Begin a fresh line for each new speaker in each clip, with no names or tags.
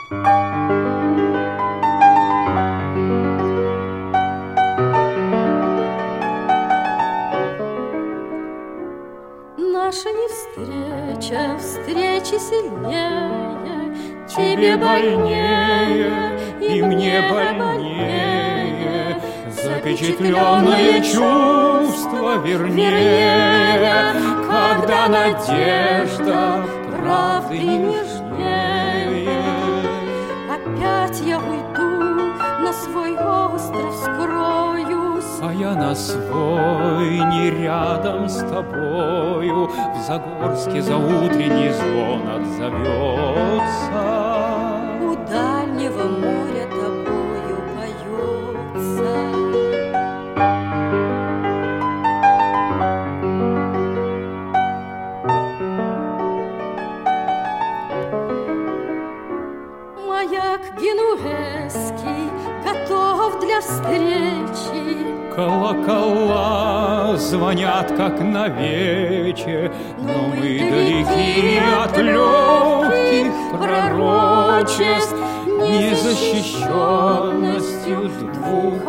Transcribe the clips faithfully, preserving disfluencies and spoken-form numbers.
Наша не встреча, встречи сильнее,
тебе больнее, и мне больнее, запечатленное чувство вернее, когда надежда правды нежнее.
Опять я уйду, на свой остров скроюсь,
а я на свой, не рядом с тобою, в Загорске заутренний звон отзовется.
У дальнего моря тобою поется. Маяк генуэзский готов для встречи.
Колокола звонят, как на вече, но мы далеки от легких пророчеств, незащищенностью двух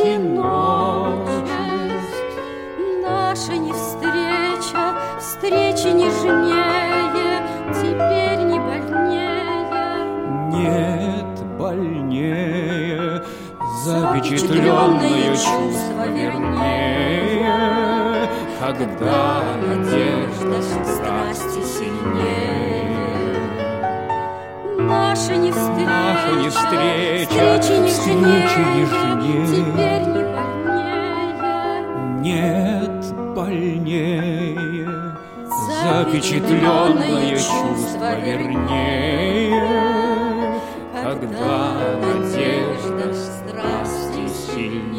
одиночеств.
Наша не встреча, встречи нежнее, теперь не больнее.
Нет больнее, запечатленное чувство вернее, когда надежда страсти сильнее.
Наша не встреча,
Наша не встреча,
встречи нежнее,
нежнее,
теперь не больнее.
Нет больнее, запечатленное чувство вернее, когда надежда страсти сильнее.